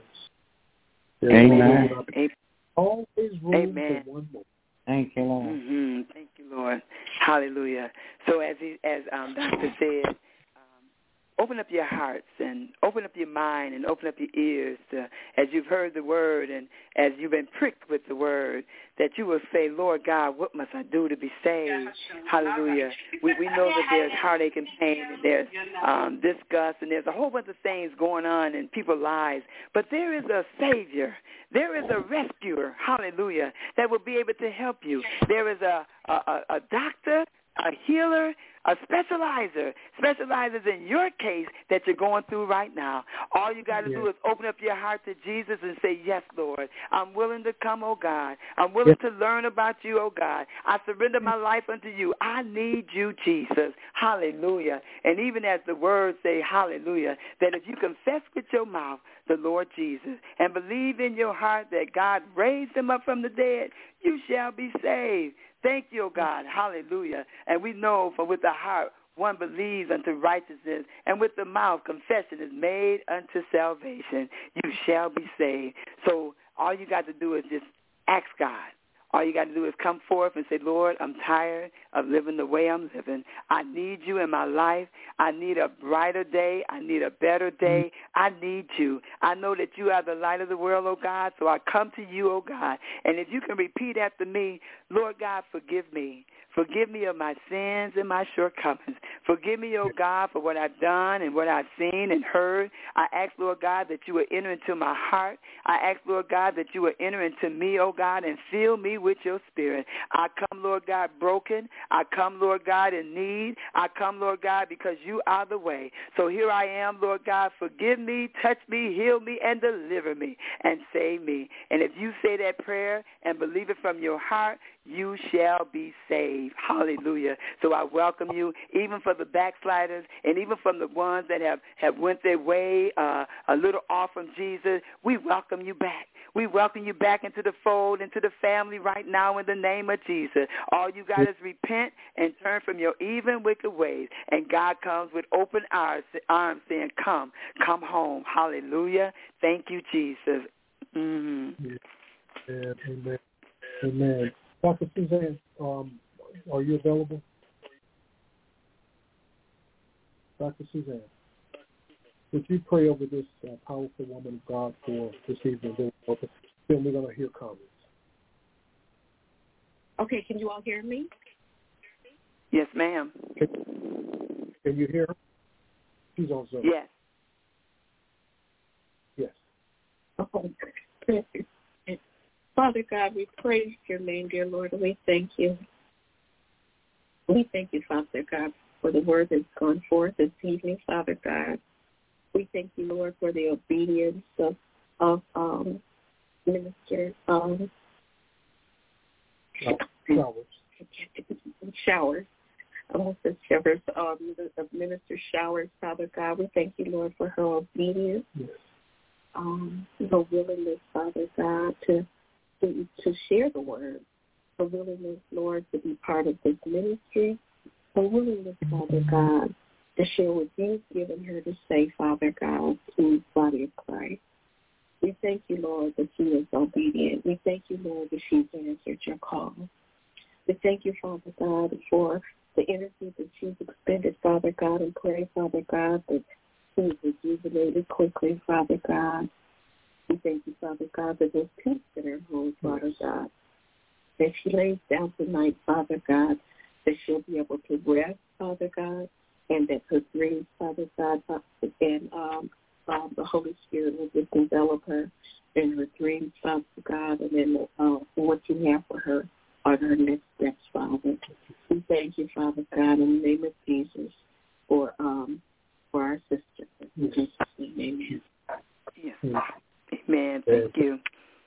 There's Amen. Always, always room Amen. for one more. Thank you, Lord. Mm-hmm. Thank you, Lord. Hallelujah. So as he, as um, Doctor said, open up your hearts and open up your mind and open up your ears to, as you've heard the word and as you've been pricked with the word, that you will say, Lord God, what must I do to be saved? Hallelujah. We we know that there's heartache and pain and there's um, disgust and there's a whole bunch of things going on in people's lives. But there is a Savior. There is a rescuer, hallelujah, that will be able to help you. There is a, a, a doctor, a healer, a specializer, specializes in your case that you're going through right now. All you got to yes. do is open up your heart to Jesus and say, yes, Lord, I'm willing to come, oh God. I'm willing yes. to learn about you, oh God. I surrender my life unto you. I need you, Jesus. Hallelujah. And even as the words say, hallelujah, that if you confess with your mouth the Lord Jesus and believe in your heart that God raised him up from the dead, you shall be saved. Thank you, O God. Hallelujah. And we know for with the heart one believes unto righteousness, and with the mouth confession is made unto salvation. You shall be saved. So all you got to do is just ask God. All you got to do is come forth and say, Lord, I'm tired of living the way I'm living. I need you in my life. I need a brighter day. I need a better day. I need you. I know that you are the light of the world, oh God, so I come to you, oh God. And if you can repeat after me, Lord God, forgive me. Forgive me of my sins and my shortcomings. Forgive me, oh God, for what I've done and what I've seen and heard. I ask, Lord God, that you will enter into my heart. I ask, Lord God, that you will enter into me, oh God, and fill me with your spirit. I come, Lord God, broken. I come, Lord God, in need. I come, Lord God, because you are the way. So here I am, Lord God. Forgive me, touch me, heal me, and deliver me, and save me. And if you say that prayer and believe it from your heart, you shall be saved. Hallelujah. So I welcome you, even for the backsliders and even from the ones that have, have went their way uh, a little off from Jesus. We welcome you back. We welcome you back into the fold, into the family right now in the name of Jesus. All you got is repent and turn from your evil and wicked ways. And God comes with open arms, arms saying, come, come home. Hallelujah. Thank you, Jesus. Mm-hmm. Amen. Amen. Amen. Doctor Suzanne, um, are you available? Doctor Suzanne, would you pray over this uh, powerful woman of God for this evening? Then we're going to hear comments. Okay, can you all hear me? Yes, ma'am. Can, can you hear her? She's on Zoom. Yes. Yes. Oh, Father God, we praise your name, dear Lord, and we thank you. We thank you, Father God, for the word that's gone forth this evening, Father God. We thank you, Lord, for the obedience of, of um, Minister um, Showers. Showers. Almost said Showers, um, of Minister Showers, Father God. We thank you, Lord, for her obedience, yes. um, her willingness, Father God, to, to to share the word, her willingness, Lord, to be part of this ministry, her willingness, Father God, to share what you've given her to say, Father God, to the body of Christ. We thank you, Lord, that she is obedient. We thank you, Lord, that she's answered your call. We thank you, Father God, for the energy that she's expended, Father God, and pray, Father God, that she's rejuvenated quickly, Father God. We thank you, Father God, that there's peace in her home, Father God. That she lays down tonight, Father God, that she'll be able to rest, Father God, and that her dreams, Father God, and um, um, the Holy Spirit will just envelop her in her dreams, Father God, and then uh, what you have for her on her next steps, Father. We thank you, Father God, in the name of Jesus, for um, for our sister. In Jesus' name, amen. Yes. Amen. Thank you.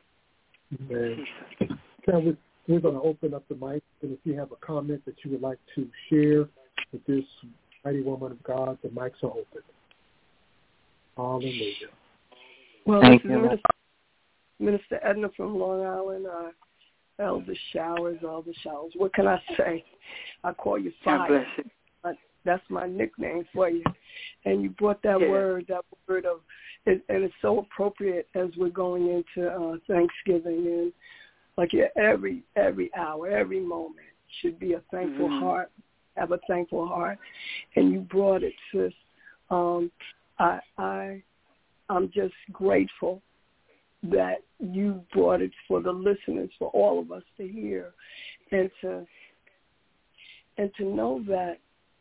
Amen. Now we, we're going to open up the mic, and if you have a comment that you would like to share with this mighty woman of God, the mics are open. Hallelujah. Well, Thank this is you. Minister, Minister Edna from Long Island. Uh, Elder Showers, Elder Showers. What can I say? I call you God Fire. bless you. I, that's my nickname for you. And you brought that Yeah. word, that word of, and, and it's so appropriate as we're going into uh, Thanksgiving. And like every every hour, every moment should be a thankful mm-hmm. heart. Have a thankful heart. And you brought it, sis. Um, I I I'm just grateful that you brought it for the listeners, for all of us to hear, and to and to know that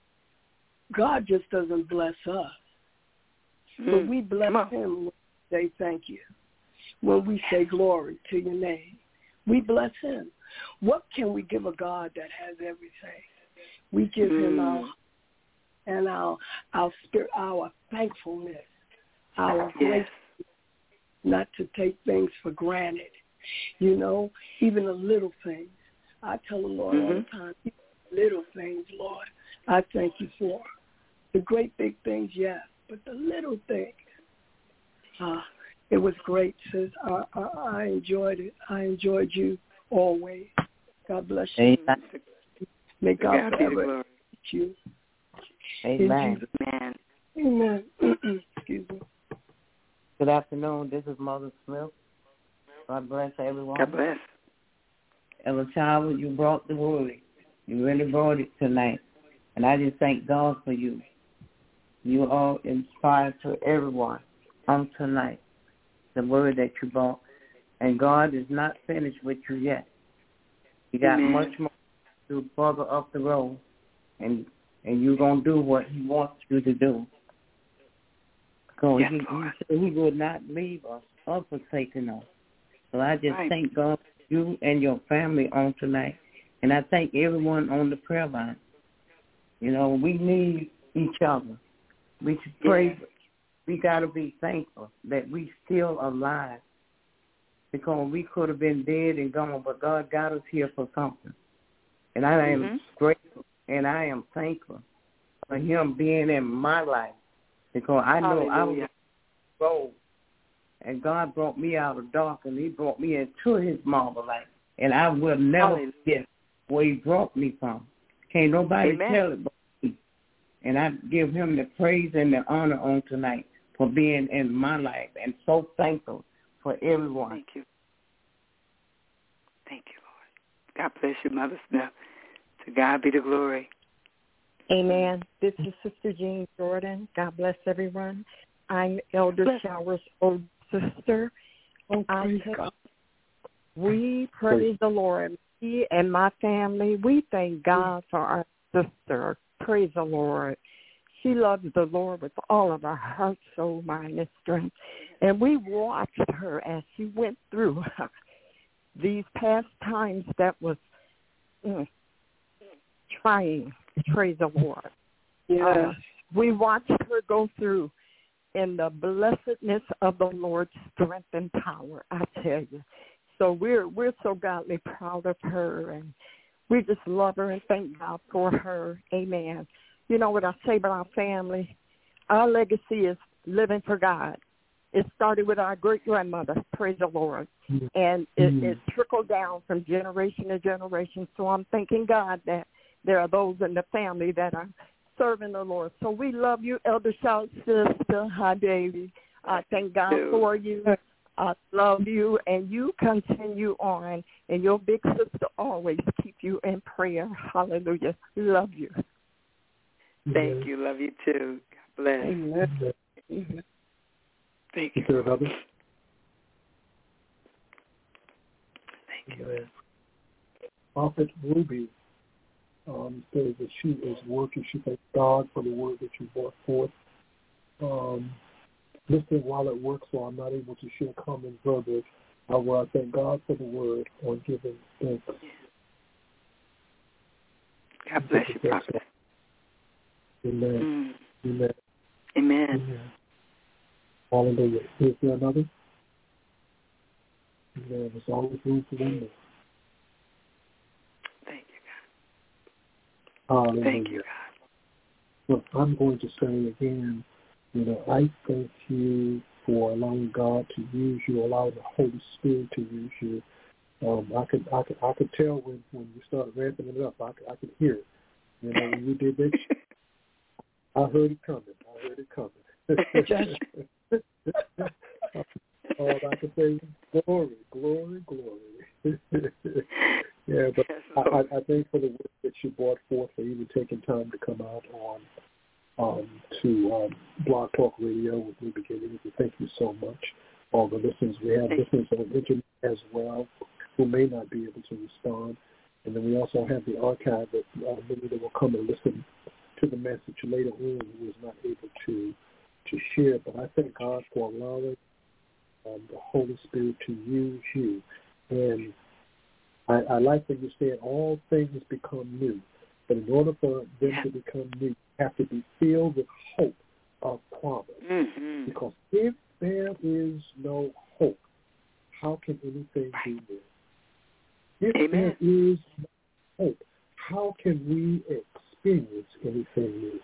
God just doesn't bless us, mm. but we bless him when we say thank you, when we say glory to your name. We bless him. What can we give a God that has everything? We give mm. him our and our our spirit, our thankfulness, our yes. grace. Not to take things for granted, you know, even the little things. I tell the Lord mm-hmm. all the time, little things, Lord, I thank you for. The great big things, yes, but the little things. Uh, it was great, sis. I, I, I enjoyed it. I enjoyed you always. God bless you. Amen. May God, God forever teach you. Amen. Amen. Amen. Excuse me. Good afternoon. This is Mother Smith. God bless everyone. God bless. Elder Child, you brought the word. You really brought it tonight. And I just thank God for you. You all inspired to everyone on tonight, the word that you brought. And God is not finished with you yet. He got Amen. much more to do further up the road. And and you're going to do what he wants you to do. Because yes, he, he said he would not leave us or forsaken us. So I just right. thank God for you and your family on tonight. And I thank everyone on the prayer line. You know, we need each other. We should pray. Yes. We got to be thankful that we still alive. Because we could have been dead and gone, but God got us here for something. And I am mm-hmm. grateful and I am thankful for him being in my life. Because I know Hallelujah. I was on the road And God brought me out of dark, and he brought me into his marvelous light. And I will never Hallelujah. forget where he brought me from. Can't nobody Amen. tell it but me. And I give him the praise and the honor on tonight for being in my life, and so thankful for everyone. Thank you. Thank you, Lord. God bless you, Mother Smith. To God be the glory. Amen. This is Sister Jean Jordan. God bless everyone. I'm Elder Bless. Shower's old sister. Oh, I praise tell- God. We praise the Lord. Me and my family, we thank God for our sister. Praise the Lord. She loves the Lord with all of her heart, soul, mind, and strength. And we watched her as she went through these past times that was mm, trying. Praise the Lord. Yes. Uh, we watched her go through in the blessedness of the Lord's strength and power, I tell you. So we're we're so godly proud of her, and we just love her and thank God for her. Amen. You know what I say about our family? Our legacy is living for God. It started with our great-grandmother, praise the Lord, and it, Mm. it trickled down from generation to generation. So I'm thanking God that there are those in the family that are serving the Lord. So we love you, Elder Shout sister. Hi, baby. I thank God for you. I love you, and you continue on, and your big sister always keep you in prayer. Hallelujah. Love you. Thank you. Love you too. God bless. Amen. Amen. Thank Is you. there another? Thank you. Amen. Prophet Ruby um, says that she is working. She thanks God for the word that you brought forth. Um, listening while at work, so I'm not able to share common verbiage. However, I thank God for the word on giving thanks. God bless you, Prophet. Amen. Mm. Amen. Amen. Amen. Hallelujah. Is there another? Amen. There's always room for one more. Thank you, God. Hallelujah. Thank you, God. Look, I'm going to say again, you know, I thank you for allowing God to use you, allowing the Holy Spirit to use you. Um, I could, I could, I could tell when, when you started ramping it up. I could, I could hear it. You know, when you did that, I heard it coming. I heard it coming. All I can say is glory, glory, glory. Yeah, but I, I, I thank for the work that you brought forth, for even taking time to come out on um, to um, Blog Talk Radio with New Beginnings. Thank you so much. All the listeners, we have listeners on the internet as well who may not be able to respond. And then we also have the archive that uh, many that will come and listen to the message later on who was not able to to share. But I thank God for allowing um, the Holy Spirit to use you. And I, I like when you said all things become new. But in order for them to become new, you have to be filled with hope of promise. Mm-hmm. Because if there is no hope, how can anything be new? If Amen. there is no hope, how can we experience anything new?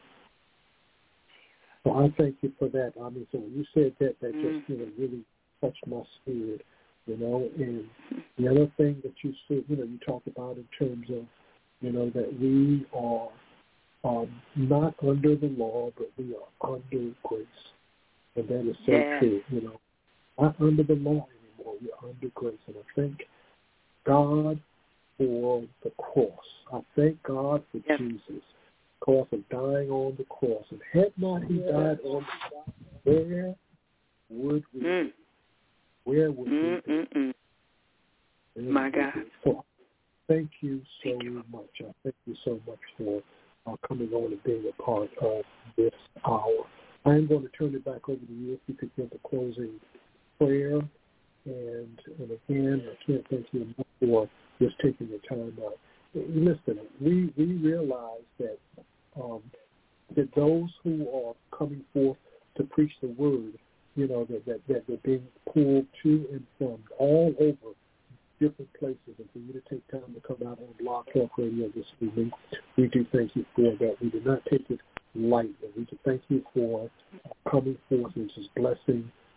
So I thank you for that. I mean, so when you said that, that Mm. just, you know, really touched my spirit, you know. And the other thing that you said, you know, you talked about in terms of, you know, that we are um, not under the law, but we are under grace. And that is so yes. true, you know. Not under the law anymore, we're under grace. And I thank God for the cross. I thank God for yes. Jesus, because of dying on the cross. And had not he yes. died on the cross, where would we mm. be? Where would mm, we be? mm, mm. My God. So thank you so Thank you. much. I thank you so much for uh, coming on and being a part of this hour. I am going to turn it back over to you if you could give the closing prayer. And, and again, I can't thank you enough for just taking the time out. Listen, we, we realize that um, that those who are coming forth to preach the word, you know, that, that, that they're being pulled to and from all over different places. And for you to take time to come out on Blog Talk Radio this evening, we do thank you for that. We do not take it lightly. We do thank you for coming forth and just blessing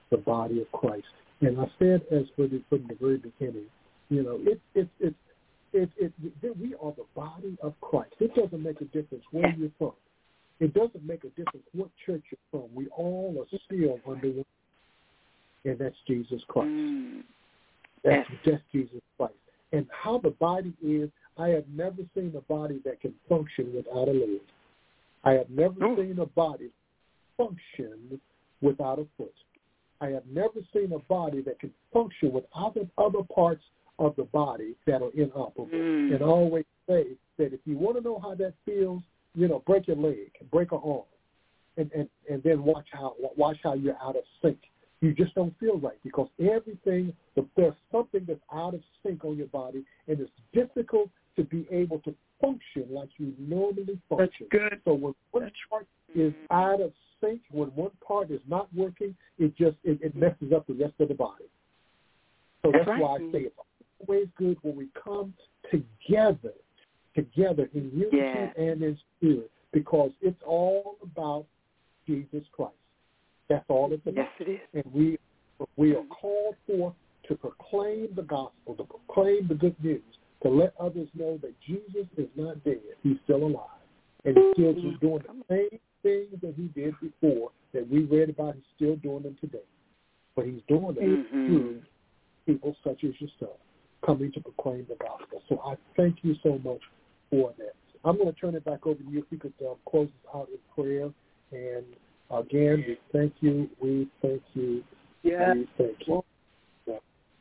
the body of Christ. And I said, as for the, from the very beginning, you know, it, it, it, it, it, it, we are the body of Christ. It doesn't make a difference where you're from. It doesn't make a difference what church you're from. We all are still under one, and that's Jesus Christ. Mm. That's yes. just Jesus Christ. And how the body is, I have never seen a body that can function without a leg. I have never mm. seen a body function without a foot. I have never seen a body that can function without the other parts of the body that are inoperable. Mm. And I always say that if you want to know how that feels, you know, break your leg, break an arm, and, and, and then watch how watch how you're out of sync. You just don't feel right because everything, there's something that's out of sync on your body, and it's difficult to be able to function like you normally function. That's good. So when one that's part is out of sync, when one part is not working, it just it, it messes up the rest of the body. So that's, that's right. why I say it's always good when we come together, together in unity yeah. and in spirit, because it's all about Jesus Christ. That's all it's about. Yes, it is. And we we are called for to proclaim the gospel, to proclaim the good news, to let others know that Jesus is not dead. He's still alive. And he's still mm-hmm. doing the same things that he did before that we read about. He's still doing them today. But he's doing them mm-hmm. through people such as yourself coming to proclaim the gospel. So I thank you so much for that. I'm going to turn it back over to you if you could uh, close us out in prayer. And again, we thank you. We thank you. Yeah. We thank you. Yeah.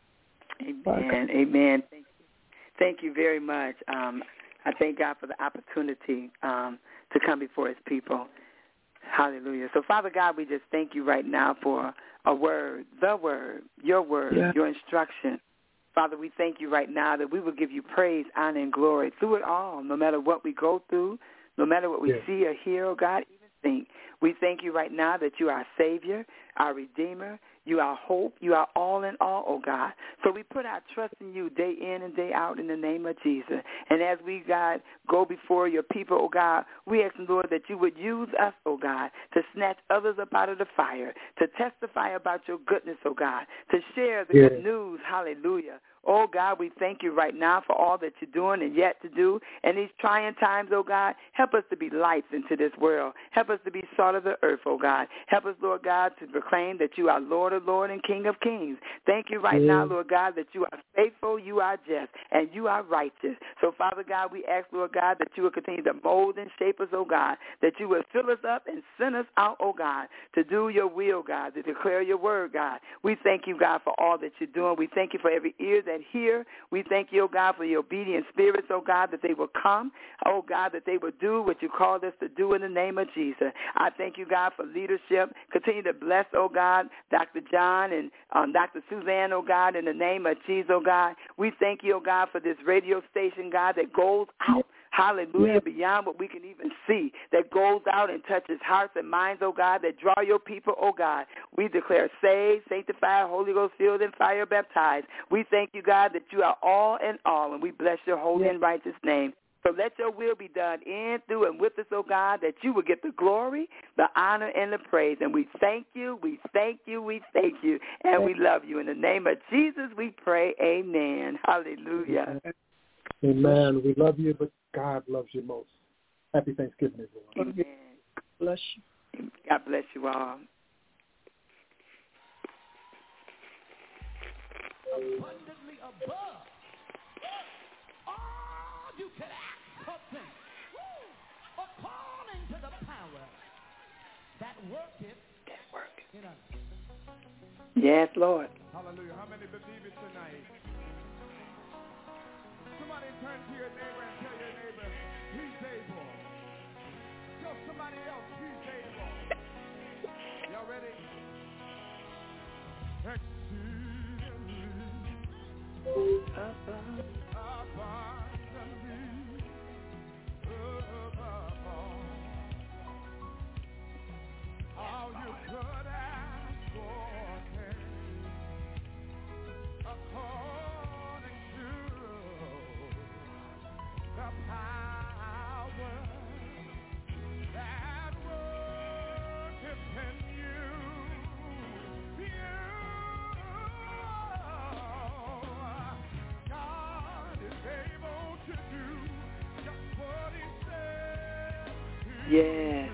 Amen. Amen. Thank you. Thank you very much. Um, I thank God for the opportunity um, to come before his people. Hallelujah. So, Father God, we just thank you right now for a word, the word, your word, yeah. your instruction. Father, we thank you right now that we will give you praise, honor, and glory through it all, no matter what we go through, no matter what we yeah. see or hear, oh God, even think. We thank you right now that you are our Savior, our Redeemer, you are hope, you are all in all, oh God. So we put our trust in you day in and day out in the name of Jesus. And as we, God, go before your people, oh God, we ask, Lord, that you would use us, oh God, to snatch others up out of the fire, to testify about your goodness, oh God, to share the yeah. good news, hallelujah. Oh, God, we thank you right now for all that you're doing and yet to do. And these trying times, oh, God, help us to be lights into this world. Help us to be salt of the earth, oh, God. Help us, Lord God, to proclaim that you are Lord of Lords and King of Kings. Thank you right yeah. now, Lord God, that you are faithful, you are just, and you are righteous. So, Father God, we ask, Lord God, that you will continue to mold and shape us, oh, God, that you will fill us up and send us out, oh, God, to do your will, God, to declare your word, God. We thank you, God, for all that you're doing. We thank you for every ear that hear. We thank you, oh God, for your obedient spirits, oh God, that they will come, oh God, that they will do what you called us to do in the name of Jesus. I thank you, God, for leadership. Continue to bless, oh God, Doctor John and um, Doctor Suzanne, oh God, in the name of Jesus, oh God. We thank you, oh God, for this radio station, God, that goes out. Hallelujah, yeah. beyond what we can even see, that goes out and touches hearts and minds, oh God, that draw your people, oh God. We declare saved, sanctified, Holy Ghost filled, and fire baptized. We thank you, God, that you are all in all, and we bless your holy yeah. and righteous name. So let your will be done in, through, and with us, oh God, that you will get the glory, the honor, and the praise. And we thank you, we thank you, we thank you, and we love you. In the name of Jesus, we pray, amen. Hallelujah. Amen. We love you, but God loves you most. Happy Thanksgiving, everyone. Amen. Bless you. God bless you all. Abundantly above all you can ask or think, according to the power that worketh in us. Yes, Lord. Hallelujah. How many believe it tonight? Somebody turn to your neighbor and tell your neighbor, he's able. Tell somebody else, he's able. Y'all ready? Exceedingly abundantly above all, all you could ask for, according to the power that worketh in you. You Yes.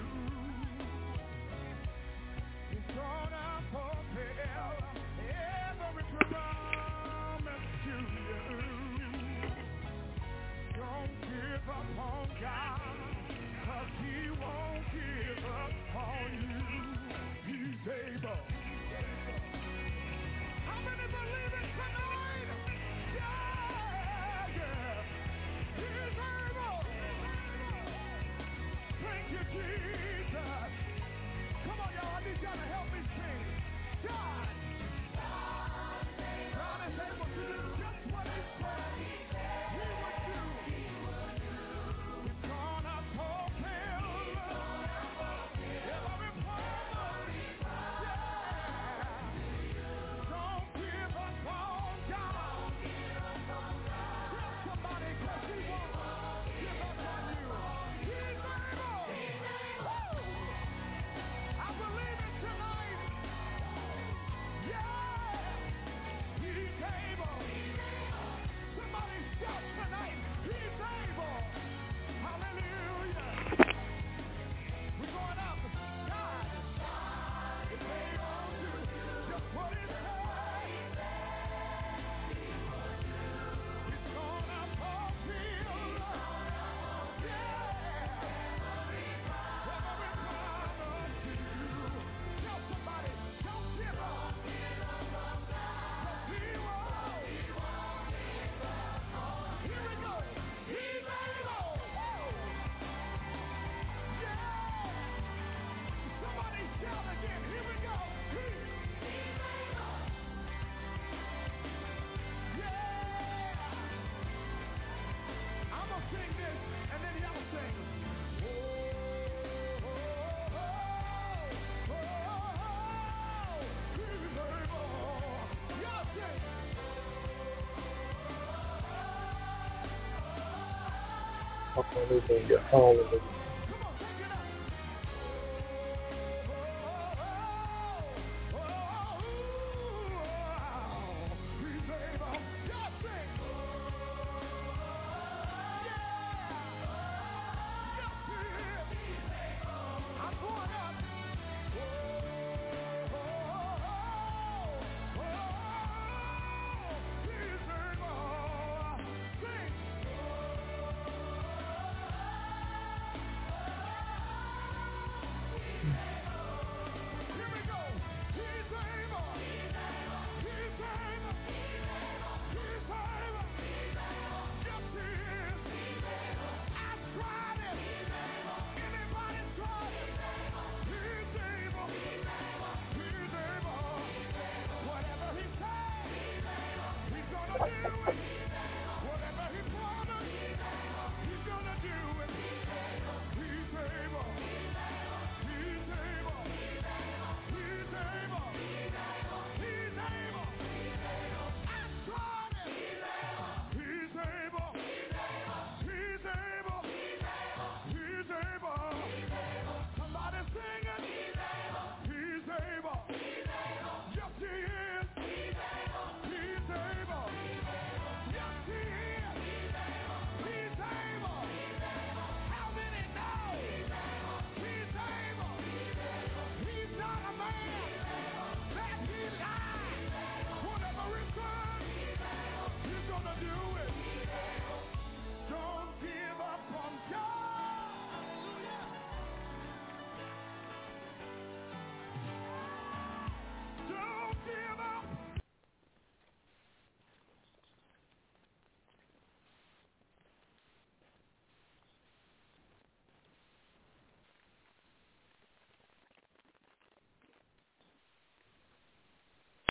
Hallelujah. Hallelujah.